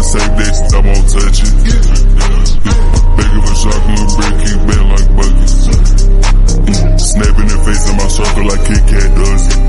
safe distance, I won't touch it. Begging for shotgun brick, keep bent like buckets. Snapping the face in my circle like Kit Kat does it.